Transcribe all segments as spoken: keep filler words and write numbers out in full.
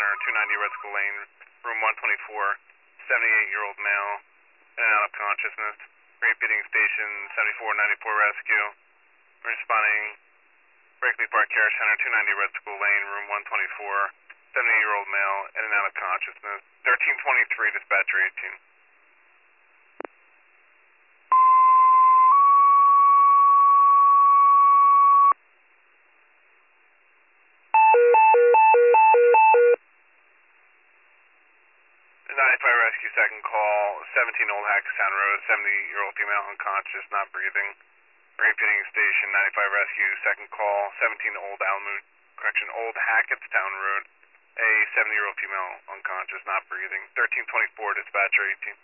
Center, two ninety Red School Lane, room one twenty-four, seventy-eight-year-old male, in and out of consciousness. Repeating station seventy-four ninety-four rescue. Responding Berkeley Park Care Center, two ninety Red School Lane, room one twenty-four, seventy-eight-year-old male, in and out of consciousness. thirteen twenty-three, dispatcher eighteen. ninety-five Rescue, second call, seventeen Old Hackettstown Road, seventy-year-old female unconscious, not breathing. Repeating station, ninety-five Rescue, second call, seventeen Old Alamo, correction, Old Hackettstown Road, a seventy-year-old female unconscious, not breathing. thirteen twenty-four, dispatcher eighteen.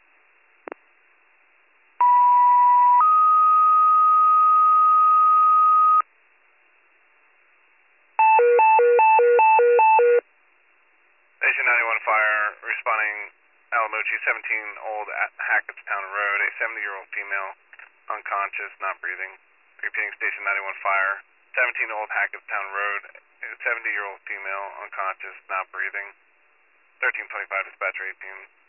Station ninety-one Fire, responding Alamochi, seventeen Old Hackettstown Road, a seventy-year-old female, unconscious, not breathing. Repeating station ninety-one Fire, seventeen Old Hackettstown Road, a seventy-year-old female, unconscious, not breathing. thirteen twenty-five, dispatcher eighteen.